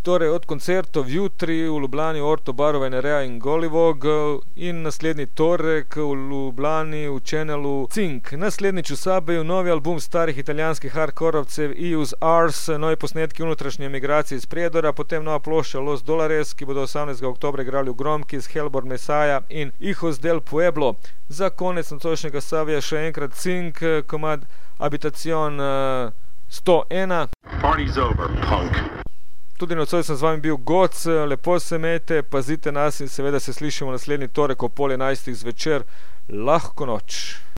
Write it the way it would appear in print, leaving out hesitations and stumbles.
Torej od koncertov jutri v Ljubljani Orto, Barova, Nerea in Golivog in naslednji torek v Ljubljani v Channelu Cink. Naslednjič v Sabeju novi album starih italijanskih hardkorovcev Ius Ars, novi posnetki unutrašnje emigracije iz Prijedora, potem nova plošča Los Dolares, ki bodo 18. oktobra igrali v Gromkis, Hellborn Messiah in Hijos del Pueblo. Za konec nocojšnjega Sabeja še enkrat Cink, komad Habitacion 101. Party's over, punk. Tudi nocoj sem z vami bil Goc, lepo se imejte, pazite nas in seveda se slišimo naslednji torek ob 10:30 zvečer. Lahko noč.